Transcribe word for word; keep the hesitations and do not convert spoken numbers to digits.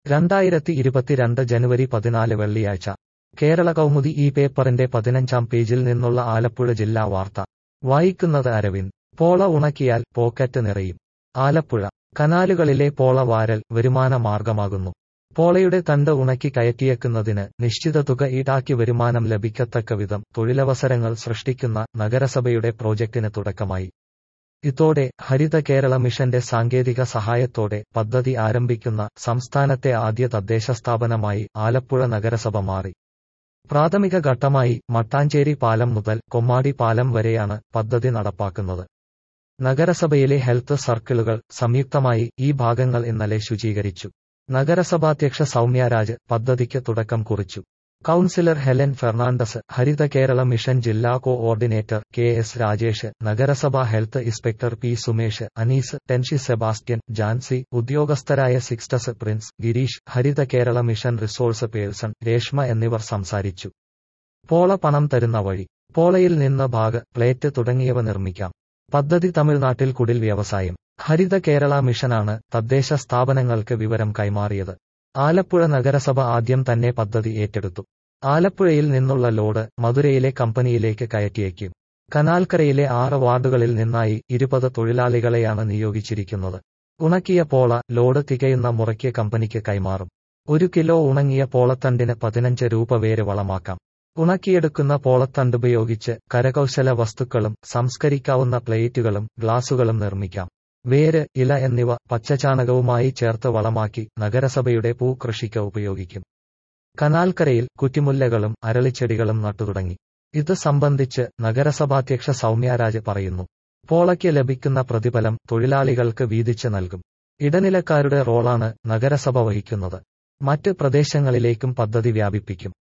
രണ്ടായിരത്തി ഇരുപത്തിരണ്ട് ജനുവരി പതിനാല് വെള്ളിയാഴ്ച കേരള കൗമുദി ഈ പേപ്പറിന്റെ പതിനഞ്ചാം പേജിൽ നിന്നുള്ള ആലപ്പുഴ ജില്ലാ വാർത്ത വായിക്കുന്നത് അരവിന്ദ്. പോള ഉണക്കിയാൽ പോക്കറ്റ് നിറയും. ആലപ്പുഴ കനാലുകളിലെ പോള വാരൽ വരുമാന മാർഗമാകുന്നു. പോളയുടെ തണ്ട് ഉണക്കി കയറ്റിയേക്കുന്നതിന് നിശ്ചിത തുക ഈടാക്കി വരുമാനം ലഭിക്കത്തക്കവിധം തൊഴിലവസരങ്ങൾ സൃഷ്ടിക്കുന്ന നഗരസഭയുടെ പ്രോജക്ടിന് തുടക്കമായി. ഇതോടെ ഹരിത കേരള മിഷന്റെ സാങ്കേതിക സഹായത്തോടെ പദ്ധതി ആരംഭിക്കുന്ന സംസ്ഥാനത്തെ ആദ്യ തദ്ദേശ സ്ഥാപനമായി ആലപ്പുഴ നഗരസഭ മാറി. പ്രാഥമിക ഘട്ടമായി മട്ടാഞ്ചേരി പാലം മുതൽ കൊമ്മാടി പാലം വരെയാണ് പദ്ധതി നടപ്പാക്കുന്നത്. നഗരസഭയിലെ ഹെൽത്ത് സർക്കിളുകൾ സംയുക്തമായി ഈ ഭാഗങ്ങൾ ഇന്നലെ ശുചീകരിച്ചു. നഗരസഭാധ്യക്ഷ സൗമ്യരാജ് പദ്ധതിക്ക് തുടക്കം കുറിച്ചു. Councillor Helen Fernandez, Haritha Kerala mission ജില്ലാ കോഓർഡിനേറ്റർ കെ എസ് രാജേഷ്, നഗരസഭാ health inspector P Sumesh, Anees, Tenshi Sebastian, Jancy, ഉദ്യോഗസ്ഥരായ Sixtus Prince, Girish, Haritha Kerala mission resource person Reshma എന്നിവർ സംസാരിച്ചു. പോള പണം തരുന്ന വഴി. പോളയിൽ നിന്ന് ബാഗ്, പ്ലേറ്റ് തുടങ്ങിയവ നിർമ്മിക്കാം. പദ്ധതി തമിഴ്നാട്ടിൽ കുടിൽ വ്യവസായം. ഹരിത കേരള മിഷനാണ് തദ്ദേശ സ്ഥാപനങ്ങൾക്ക് വിവരം കൈമാറിയത്. ആലപ്പുഴ നഗരസഭ ആദ്യം തന്നെ പദ്ധതി ഏറ്റെടുത്തു. ആലപ്പുഴയിൽ നിന്നുള്ള ലോഡ് മധുരയിലെ കമ്പനിയിലേക്ക് കയറ്റിയേക്കും. കനാൽക്കരയിലെ ആറ് വാർഡുകളിൽ നിന്നായി ഇരുപത് തൊഴിലാളികളെയാണ് നിയോഗിച്ചിരിക്കുന്നത്. ഉണക്കിയ പോള ലോഡ് തികയുന്ന മുറയ്ക്ക് കമ്പനിക്ക് കൈമാറും. ഒരു കിലോ ഉണങ്ങിയ പോളത്തണ്ടിന് പതിനഞ്ച് രൂപ വരെ വളമാക്കാം. ഉണക്കിയെടുക്കുന്ന പോളത്തണ്ടുപയോഗിച്ച് കരകൗശല വസ്തുക്കളും സംസ്കരിക്കാവുന്ന പ്ലേറ്റുകളും ഗ്ലാസുകളും നിർമ്മിക്കാം. വേര്, ഇല എന്നിവ പച്ചചാണകവുമായി ചേർത്ത് വളമാക്കി നഗരസഭയുടെ പൂക്കൃഷിക്ക് ഉപയോഗിക്കും. കനാൽക്കരയിൽ കുറ്റിമുല്ലകളും അരളിച്ചെടികളും നട്ടുതുടങ്ങി. ഇത് സംബന്ധിച്ച് നഗരസഭാധ്യക്ഷ സൗമ്യരാജ് പറയുന്നു. പോളയ്ക്ക് ലഭിക്കുന്ന പ്രതിഫലം തൊഴിലാളികൾക്ക് വീതിച്ച് നൽകും. ഇടനിലക്കാരുടെ റോളാണ് നഗരസഭ വഹിക്കുന്നത്. മറ്റ് പ്രദേശങ്ങളിലേക്കും പദ്ധതി വ്യാപിപ്പിക്കും.